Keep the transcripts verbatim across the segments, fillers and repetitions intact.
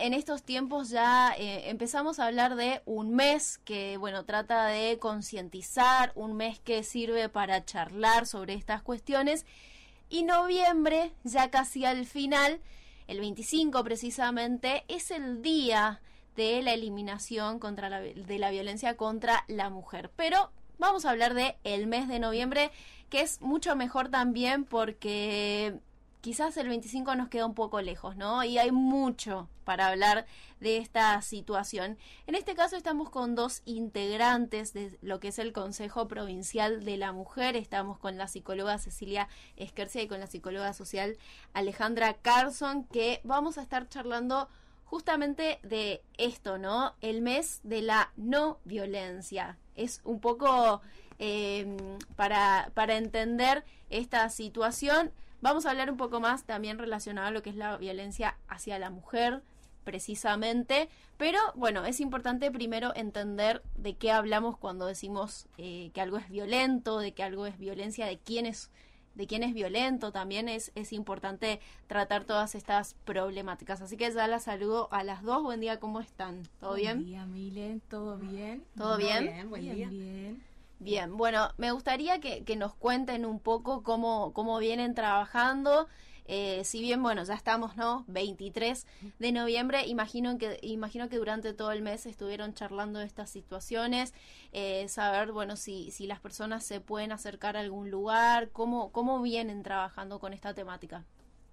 en estos tiempos ya eh, empezamos a hablar de un mes que, bueno, trata de concientizar, un mes que sirve para charlar sobre estas cuestiones, y noviembre, ya casi al final, el veinticinco precisamente, es el día de la eliminación contra la, de la violencia contra la mujer. Pero vamos a hablar de el mes de noviembre, que es mucho mejor también porque quizás el veinticinco nos queda un poco lejos, ¿no? Y hay mucho para hablar de esta situación. En este caso estamos con dos integrantes de lo que es el Consejo Provincial de la Mujer. Estamos con la psicóloga Cecilia Esquercia y con la psicóloga social Alejandra Carson, que vamos a estar charlando justamente de esto, ¿no? El mes de la no violencia. Es un poco eh, para, para entender esta situación. Vamos a hablar un poco más también relacionado a lo que es la violencia hacia la mujer, precisamente. Pero, bueno, es importante primero entender de qué hablamos cuando decimos eh, que algo es violento, de que algo es violencia, de quién es, de quién es violento. También es, es importante tratar todas estas problemáticas. Así que ya las saludo a las dos. Buen día, ¿cómo están? ¿Todo bien? Buen día, Milen. ¿Todo bien? ¿Todo bien? Bien, buen día. Bien, bien. Bien, bueno, me gustaría que, que nos cuenten un poco cómo, cómo vienen trabajando. Eh, si bien, bueno, ya estamos, ¿no? veintitrés de noviembre, imagino que imagino que durante todo el mes estuvieron charlando de estas situaciones, eh, saber, bueno, si, si las personas se pueden acercar a algún lugar, cómo, cómo vienen trabajando con esta temática.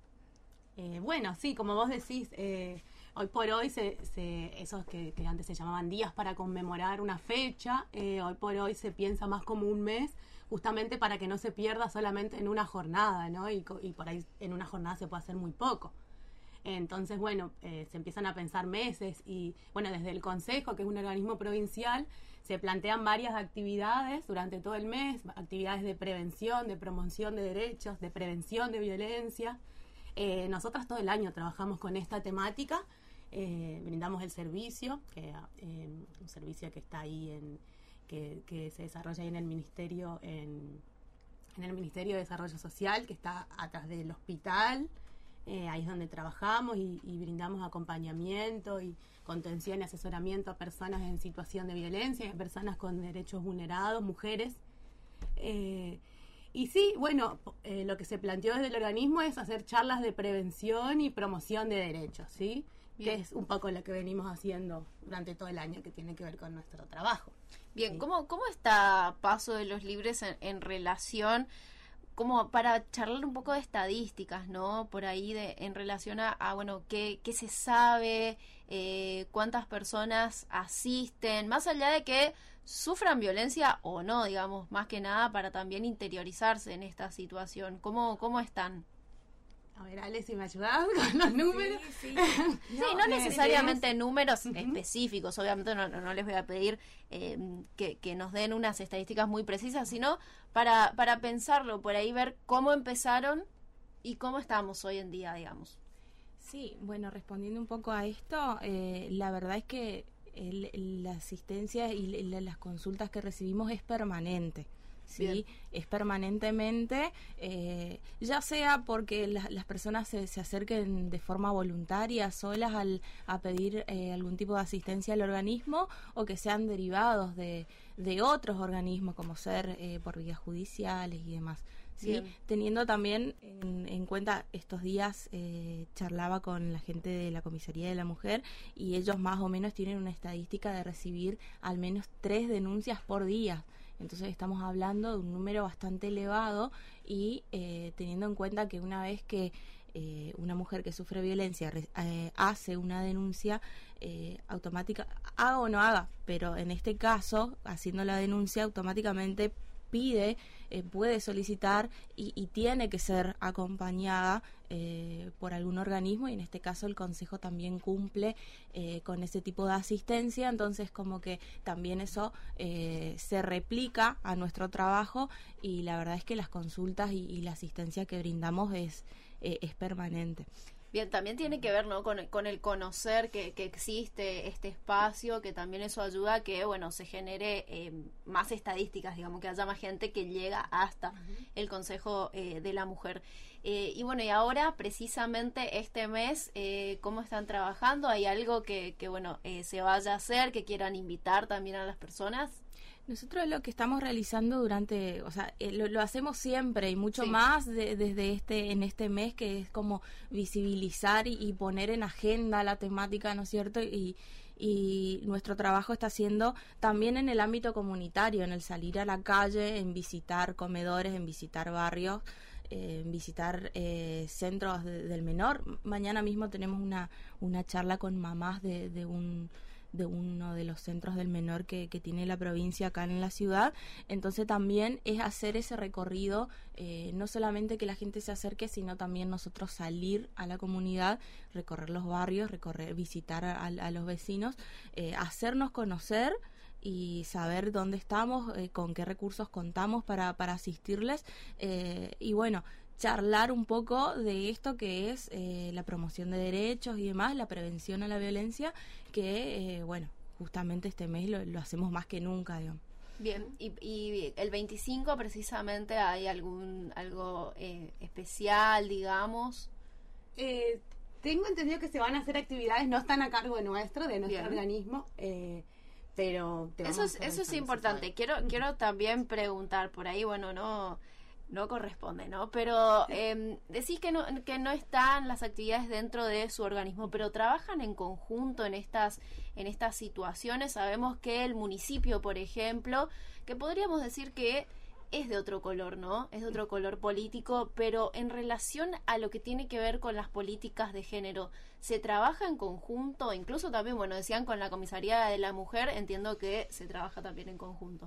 Eh, bueno, sí, como vos decís, eh, hoy por hoy, se, se, esos que, que antes se llamaban días para conmemorar una fecha, eh, hoy por hoy se piensa más como un mes, justamente para que no se pierda solamente en una jornada, ¿no? Y, y por ahí en una jornada se puede hacer muy poco. Entonces, bueno, eh, se empiezan a pensar meses y, bueno, desde el Consejo, que es un organismo provincial, se plantean varias actividades durante todo el mes, actividades de prevención, de promoción de derechos, de prevención de violencia. Eh, nosotras todo el año trabajamos con esta temática, eh, brindamos el servicio, que eh, un servicio que está ahí, en que, que se desarrolla ahí en el Ministerio, en, en el Ministerio de Desarrollo Social, que está atrás del hospital. Eh, ahí es donde trabajamos y, y brindamos acompañamiento y contención y asesoramiento a personas en situación de violencia, a personas con derechos vulnerados, mujeres. Eh, Y sí, bueno, eh, lo que se planteó desde el organismo es hacer charlas de prevención y promoción de derechos, ¿sí? Bien. Que es un poco lo que venimos haciendo durante todo el año, que tiene que ver con nuestro trabajo. Bien, ¿sí? ¿cómo, cómo está Paso de los Libres en, en relación, como para charlar un poco de estadísticas, ¿no? Por ahí de, en relación a, a bueno, qué, qué se sabe, eh, cuántas personas asisten, más allá de que sufran violencia o no, digamos, más que nada para también interiorizarse en esta situación. ¿Cómo, cómo están? A ver, Ale, si me ayudas con los números. Sí, sí. sí, no, no necesariamente tenemos números uh-huh. específicos, obviamente no, no les voy a pedir eh, que, que nos den unas estadísticas muy precisas, sino para, para pensarlo, por ahí ver cómo empezaron y cómo estamos hoy en día, digamos. Sí, bueno, respondiendo un poco a esto, eh, la verdad es que el, la asistencia y la, las consultas que recibimos es permanente. Sí, bien. Es permanentemente, eh, ya sea porque la, las personas se, se acerquen de forma voluntaria, solas al, a pedir eh, algún tipo de asistencia al organismo, o que sean derivados de, de otros organismos, como ser eh, por vías judiciales y demás. Sí, teniendo también en, en cuenta estos días eh, charlaba con la gente de la Comisaría de la Mujer y ellos más o menos tienen una estadística de recibir al menos tres denuncias por día. Entonces estamos hablando de un número bastante elevado y eh, teniendo en cuenta que una vez que eh, una mujer que sufre violencia eh, hace una denuncia eh, automática, haga o no haga, pero en este caso, haciendo la denuncia automáticamente pide, eh, puede solicitar y, y tiene que ser acompañada eh, por algún organismo, y en este caso el Consejo también cumple eh, con ese tipo de asistencia. Entonces como que también eso eh, se replica a nuestro trabajo, y la verdad es que las consultas y, y la asistencia que brindamos es, eh, es permanente. Bien, también tiene que ver, ¿no?, con, con el conocer que, que existe este espacio, que también eso ayuda a que, bueno, se genere eh, más estadísticas, digamos, que haya más gente que llega hasta uh-huh. el Consejo eh, de la Mujer. Eh, y bueno, y ahora, precisamente este mes, eh, ¿cómo están trabajando? ¿Hay algo que, que bueno, eh, se vaya a hacer, que quieran invitar también a las personas? Nosotros lo que estamos realizando durante, o sea, eh, lo, lo hacemos siempre y mucho sí. más de, desde este, en este mes, que es como visibilizar y, y poner en agenda la temática, ¿no es cierto? Y, y nuestro trabajo está siendo también en el ámbito comunitario, en el salir a la calle, en visitar comedores, en visitar barrios, eh, en visitar eh, centros de, del menor. Mañana mismo tenemos una, una charla con mamás de, de un... de uno de los centros del menor que, que tiene la provincia acá en la ciudad. Entonces también es hacer ese recorrido, eh, no solamente que la gente se acerque, sino también nosotros salir a la comunidad, recorrer los barrios, recorrer, visitar a, a los vecinos, eh, hacernos conocer y saber dónde estamos, eh, con qué recursos contamos para, para asistirles, eh, y bueno, charlar un poco de esto que es eh, la promoción de derechos y demás, la prevención a la violencia, que, eh, bueno, justamente este mes lo, lo hacemos más que nunca, digamos. Bien, y, y el veinticinco precisamente hay algún algo eh, especial, digamos. Eh, tengo entendido que se van a hacer actividades, no están a cargo de nuestro, de nuestro Bien. organismo, eh, pero... Te eso es, eso es importante. Quiero, quiero también preguntar por ahí, bueno, no... no corresponde, ¿no? Pero eh, decís que no, que no están las actividades dentro de su organismo, pero trabajan en conjunto en estas, en estas situaciones. Sabemos que el municipio, por ejemplo, que podríamos decir que es de otro color, ¿no? Es de otro color político, pero en relación a lo que tiene que ver con las políticas de género, ¿se trabaja en conjunto? Incluso también, bueno, decían con la Comisaría de la Mujer, entiendo que se trabaja también en conjunto.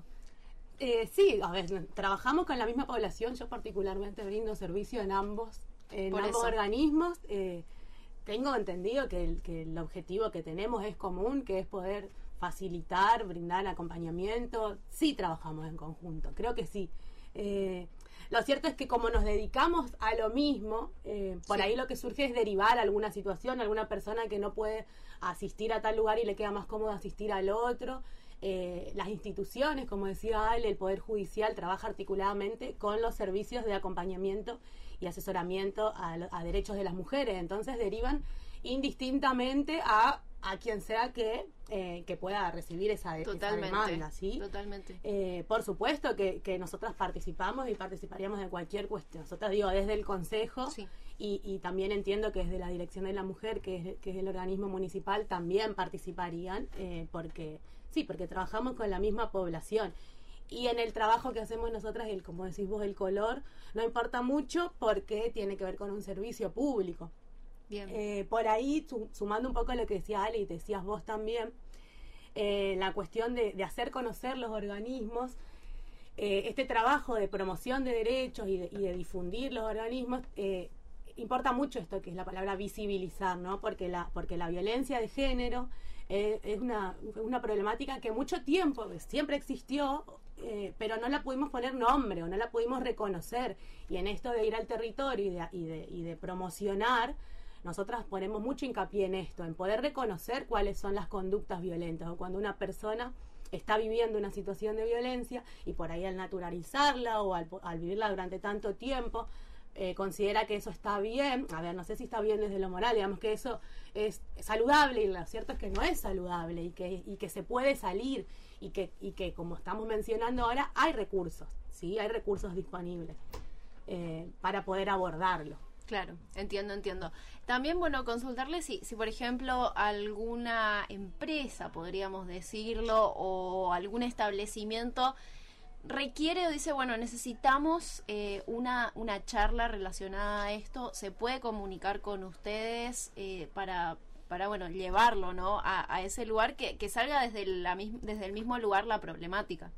Eh, sí, a ver, trabajamos con la misma población. Yo particularmente brindo servicio en ambos, en Por ambos eso. organismos. Eh, tengo entendido que el, que el objetivo que tenemos es común, que es poder facilitar, brindar acompañamiento. Sí trabajamos en conjunto, creo que sí. Eh, lo cierto es que como nos dedicamos a lo mismo, eh, por Sí. ahí lo que surge es derivar alguna situación, alguna persona que no puede asistir a tal lugar y le queda más cómodo asistir al otro. Eh, las instituciones, como decía Ale, el Poder Judicial trabaja articuladamente con los servicios de acompañamiento y asesoramiento a, a derechos de las mujeres. Entonces derivan indistintamente a, a quien sea que, eh, que pueda recibir esa, esa demanda, ¿sí? Totalmente. Eh, por supuesto que, que nosotras participamos y participaríamos de cualquier cuestión. Nosotras digo, desde el Consejo, Sí. y, y también entiendo que desde la Dirección de la Mujer, que es, que es el organismo municipal, también participarían, eh, porque... Sí, porque trabajamos con la misma población. Y en el trabajo que hacemos nosotras, el, como decís vos, el color, no importa mucho porque tiene que ver con un servicio público. Bien. Eh, por ahí, su, sumando un poco a lo que decía Ale y decías vos también, eh, la cuestión de, de hacer conocer los organismos, eh, este trabajo de promoción de derechos y de, y de difundir los organismos, eh, importa mucho esto que es la palabra visibilizar, ¿no? Porque la, porque la violencia de género eh, es una, una problemática que mucho tiempo siempre existió, eh, pero no la pudimos poner nombre o no la pudimos reconocer. Y en esto de ir al territorio y de, y de, y de promocionar, nosotras ponemos mucho hincapié en esto, en poder reconocer cuáles son las conductas violentas, o cuando una persona está viviendo una situación de violencia y por ahí al naturalizarla o al, al vivirla durante tanto tiempo, eh, considera que eso está bien. A ver, no sé si está bien desde lo moral, digamos que eso es saludable, y lo cierto es que no es saludable, y que, y que se puede salir, y que, y que como estamos mencionando ahora, hay recursos, ¿sí? Hay recursos disponibles eh, para poder abordarlo. Claro, entiendo, entiendo. También, bueno, consultarle si, si, por ejemplo, alguna empresa, podríamos decirlo, o algún establecimiento requiere o dice, bueno, necesitamos eh, una, una charla relacionada a esto, ¿se puede comunicar con ustedes eh, para, para, bueno, llevarlo, ¿no? A, a ese lugar que, que salga desde, la, desde el mismo lugar la problemática?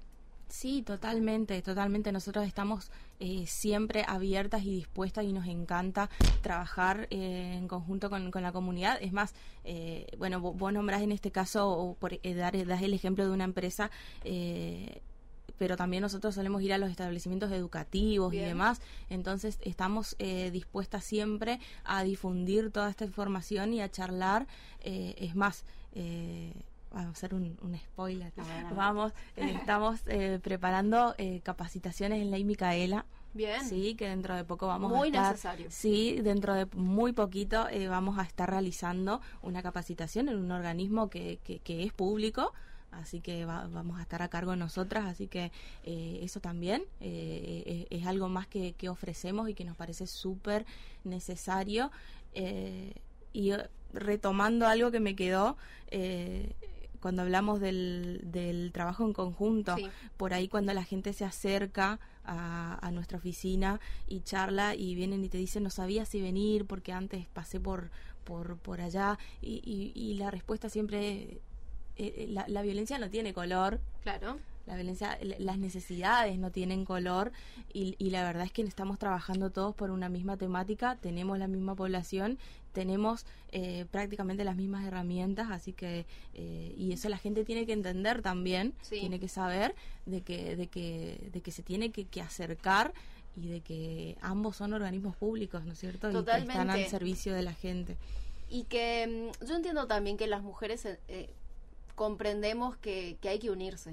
Sí, totalmente, totalmente. Nosotros estamos eh, siempre abiertas y dispuestas, y nos encanta trabajar eh, en conjunto con, con la comunidad. Es más, eh, bueno, vos, vos nombrás en este caso, o por, eh, dar, das el ejemplo de una empresa, eh, pero también nosotros solemos ir a los establecimientos educativos Bien. y demás, entonces estamos eh, dispuestas siempre a difundir toda esta información y a charlar, eh, es más, eh, vamos a hacer un, un spoiler, bueno. vamos, eh, estamos eh, preparando eh, capacitaciones en Ley Micaela. Bien. Sí, que dentro de poco vamos muy a estar... Muy necesario. Sí, dentro de muy poquito eh, vamos a estar realizando una capacitación en un organismo que, que, que es público, así que va, vamos a estar a cargo de nosotras, así que eh, eso también eh, es, es algo más que, que ofrecemos y que nos parece súper necesario. Eh, y retomando algo que me quedó... Eh, cuando hablamos del, del trabajo en conjunto, sí. por ahí cuando la gente se acerca a, a nuestra oficina y charla y vienen y te dicen no sabía si venir porque antes pasé por por por allá y, y, y la respuesta siempre eh, la, la violencia no tiene color. Claro. La violencia, las necesidades no tienen color y, y la verdad es que estamos trabajando todos por una misma temática, tenemos la misma población, tenemos eh, prácticamente las mismas herramientas, así que eh, y eso la gente tiene que entender también, sí. tiene que saber de que de que de que se tiene que, que acercar y de que ambos son organismos públicos, ¿no es cierto? Totalmente. Y que están al servicio de la gente. Y que yo entiendo también que las mujeres eh, comprendemos que, que hay que unirse.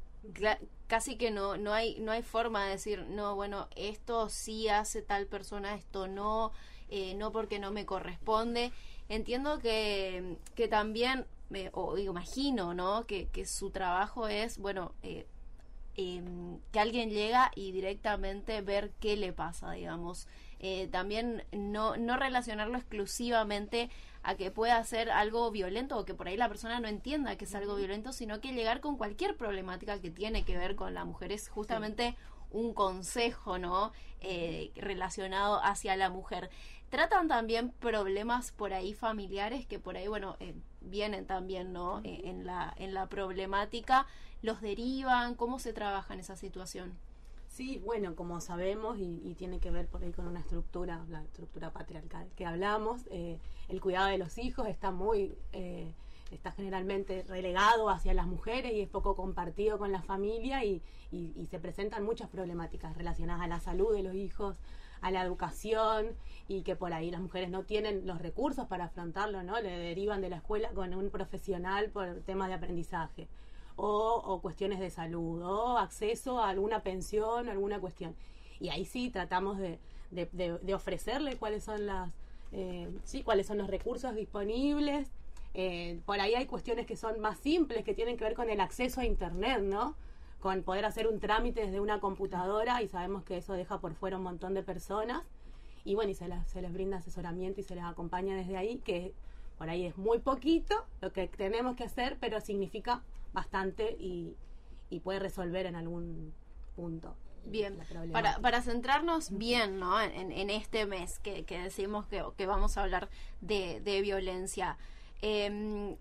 Casi que no no hay no hay forma de decir no bueno esto sí hace tal persona, esto no eh, no porque no me corresponde. Entiendo que que también eh, o imagino no que, que su trabajo es bueno eh, eh, que alguien llega y directamente ver qué le pasa, digamos. Eh, también no no relacionarlo exclusivamente a que pueda ser algo violento o que por ahí la persona no entienda que es algo violento, sino que llegar con cualquier problemática que tiene que ver con la mujer. Es justamente sí. un consejo, ¿no? Eh, relacionado hacia la mujer. Tratan también problemas por ahí familiares que por ahí, bueno, eh, vienen también, ¿no? Uh-huh. Eh, en la en la problemática. ¿Los derivan? ¿Cómo se trabaja en esa situación? Sí, bueno, como sabemos, y, y tiene que ver por ahí con una estructura, la estructura patriarcal que hablamos, eh, el cuidado de los hijos está muy, eh, está generalmente relegado hacia las mujeres y es poco compartido con la familia y, y, y se presentan muchas problemáticas relacionadas a la salud de los hijos, a la educación y que por ahí las mujeres no tienen los recursos para afrontarlo, ¿no? Le derivan de la escuela con un profesional por temas de aprendizaje. O, o cuestiones de salud, o acceso a alguna pensión, alguna cuestión. Y ahí sí tratamos de, de, de, de ofrecerle cuáles son las eh, sí, cuáles son los recursos disponibles. Eh, por ahí hay cuestiones que son más simples, que tienen que ver con el acceso a internet, ¿no? Con poder hacer un trámite desde una computadora, y sabemos que eso deja por fuera un montón de personas. Y bueno, y se, la, se les brinda asesoramiento y se les acompaña desde ahí, que por ahí es muy poquito lo que tenemos que hacer, pero significa bastante y, y puede resolver en algún punto. Bien, para, para centrarnos bien, ¿no? en, en este mes que, que decimos que, que vamos a hablar de, de violencia. Eh,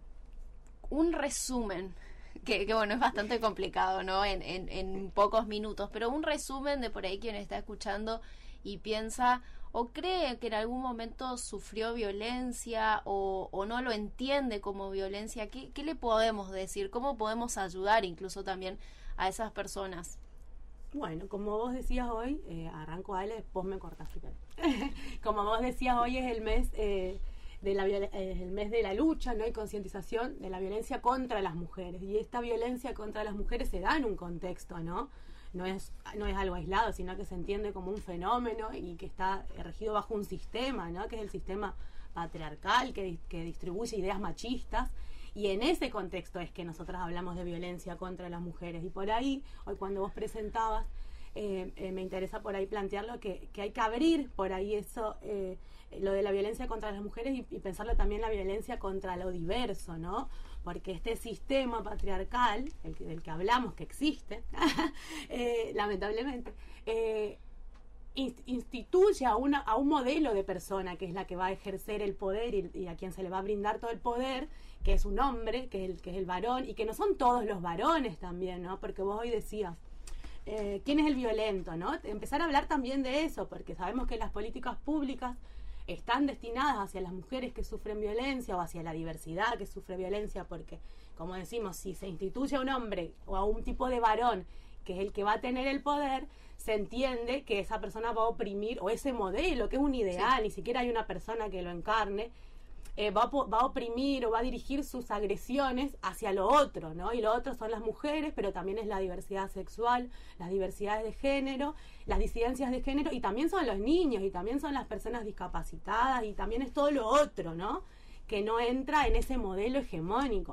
un resumen, que, que bueno, es bastante complicado, ¿no? En, en, en pocos minutos, pero un resumen de por ahí quien está escuchando y piensa o cree que en algún momento sufrió violencia o, o no lo entiende como violencia. ¿Qué, qué le podemos decir? ¿Cómo podemos ayudar incluso también a esas personas? Bueno, como vos decías hoy, eh, arranco Ale, después me cortas. Como vos decías hoy es el mes eh, de la eh, el mes de la lucha, ¿no? Y concientización de la violencia contra las mujeres. Y esta violencia contra las mujeres se da en un contexto, ¿no? No es, no es algo aislado, sino que se entiende como un fenómeno y que está regido bajo un sistema, ¿no? Que es el sistema patriarcal que, que distribuye ideas machistas. Y en ese contexto es que nosotras hablamos de violencia contra las mujeres. Y por ahí, hoy cuando vos presentabas, eh, eh, me interesa por ahí plantearlo, que, que hay que abrir por ahí eso, eh, lo de la violencia contra las mujeres y, y pensarlo también la violencia contra lo diverso, ¿no? Porque este sistema patriarcal, el que, del que hablamos, que existe, eh, lamentablemente, eh, instituye a, una, a un modelo de persona que es la que va a ejercer el poder y, y a quien se le va a brindar todo el poder, que es un hombre, que es el, que es el varón, y que no son todos los varones también, ¿no? Porque vos hoy decías, eh, ¿quién es el violento, no? Empezar a hablar también de eso, porque sabemos que las políticas públicas están destinadas hacia las mujeres que sufren violencia o hacia la diversidad que sufre violencia, porque, como decimos, si se instituye a un hombre o a un tipo de varón que es el que va a tener el poder, se entiende que esa persona va a oprimir, o ese modelo, que es un ideal, sí. Ni siquiera hay una persona que lo encarne, eh, va, a, va a oprimir o va a dirigir sus agresiones hacia lo otro, ¿no? Y lo otro son las mujeres, pero también es la diversidad sexual, las diversidades de género, las disidencias de género, y también son los niños, y también son las personas discapacitadas, y también es todo lo otro, ¿no? Que no entra en ese modelo hegemónico.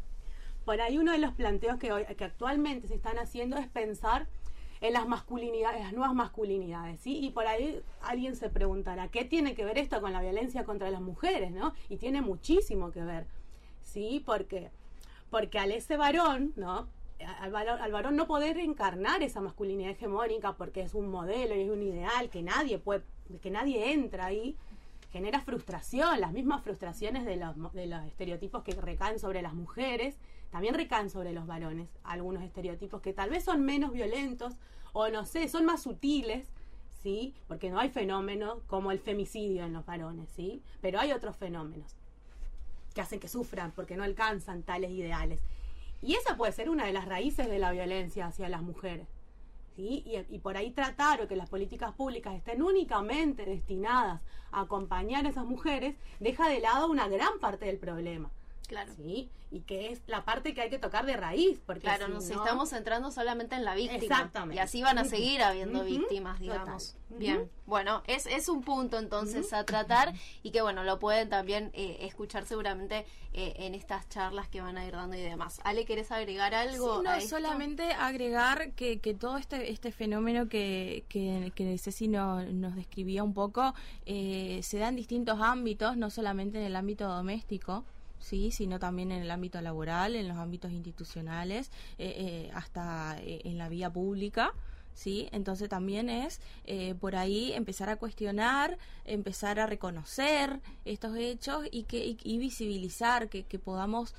Por ahí uno de los planteos que, hoy, que actualmente se están haciendo es pensar en las masculinidades, las nuevas masculinidades, ¿sí? Y por ahí alguien se preguntará, ¿qué tiene que ver esto con la violencia contra las mujeres, no? Y tiene muchísimo que ver, ¿sí? Porque, porque al ese varón, ¿no? Al varón, al varón no poder encarnar esa masculinidad hegemónica porque es un modelo y es un ideal que nadie puede, que nadie entra ahí, genera frustración, las mismas frustraciones de los, de los estereotipos que recaen sobre las mujeres, también recaen sobre los varones, algunos estereotipos que tal vez son menos violentos, o no sé, son más sutiles, ¿sí? Porque no hay fenómenos como el femicidio en los varones, ¿sí? Pero hay otros fenómenos que hacen que sufran porque no alcanzan tales ideales. Y esa puede ser una de las raíces de la violencia hacia las mujeres, ¿sí? Y, y por ahí tratar o que las políticas públicas estén únicamente destinadas a acompañar a esas mujeres, deja de lado una gran parte del problema. Claro. ¿Sí? Y que es la parte que hay que tocar de raíz. Porque claro, si nos no... estamos centrando solamente en la víctima. Exactamente. Y así van a seguir habiendo uh-huh. víctimas, digamos. Total. Bien. Uh-huh. Bueno, es, es un punto entonces uh-huh. a tratar y que, bueno, lo pueden también eh, escuchar seguramente eh, en estas charlas que van a ir dando y demás. Ale, ¿querés agregar algo? Sí, no, a esto? solamente agregar que, que todo este este fenómeno que, que, que Ceci no, nos describía un poco, eh, se da en distintos ámbitos, no solamente en el ámbito doméstico, sí, sino también en el ámbito laboral, en los ámbitos institucionales, eh, eh, hasta eh, en la vía pública, sí. Entonces también es eh, por ahí empezar a cuestionar, empezar a reconocer estos hechos y que y, y visibilizar que, que podamos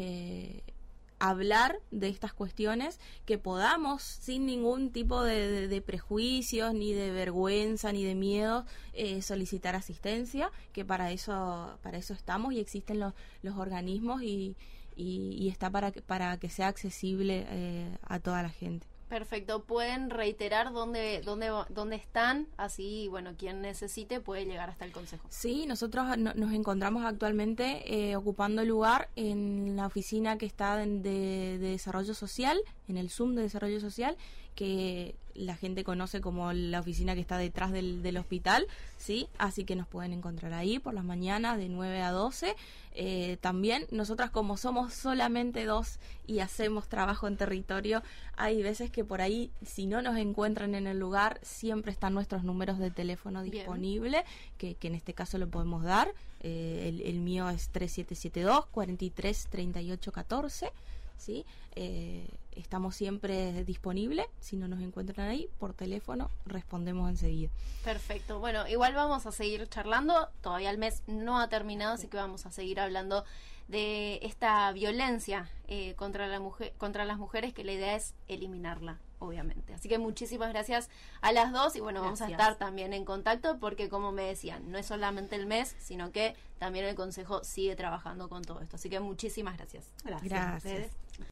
eh, hablar de estas cuestiones, que podamos sin ningún tipo de, de, de prejuicios, ni de vergüenza, ni de miedo, eh, solicitar asistencia, que para eso para eso estamos y existen los, los organismos y, y, y está para que, para que sea accesible eh, a toda la gente. Perfecto, pueden reiterar dónde, dónde, dónde están, así, bueno, quien necesite puede llegar hasta el consejo. Sí, nosotros no, nos encontramos actualmente eh, ocupando lugar en la oficina que está de, de, de Desarrollo Social, en el Zoom de Desarrollo Social, que la gente conoce como la oficina que está detrás del, del hospital, sí, así que nos pueden encontrar ahí por las mañanas de nueve a doce. Eh, también nosotras, como somos solamente dos y hacemos trabajo en territorio, hay veces que por ahí, si no nos encuentran en el lugar, siempre están nuestros números de teléfono disponibles, que, que en este caso lo podemos dar. Eh, el, el mío es tres siete siete dos, cuatro tres, tres ocho uno cuatro, ¿sí? Eh, estamos siempre disponibles. Si no nos encuentran ahí, por teléfono respondemos enseguida. Perfecto. Bueno, igual vamos a seguir charlando. Todavía el mes no ha terminado, así que vamos a seguir hablando de esta violencia eh, contra la mujer, contra las mujeres, que la idea es eliminarla, obviamente. Así que muchísimas gracias a las dos y bueno, gracias. Vamos a estar también en contacto porque, como me decían, no es solamente el mes, sino que también el Consejo sigue trabajando con todo esto. Así que muchísimas gracias. Gracias. Gracias.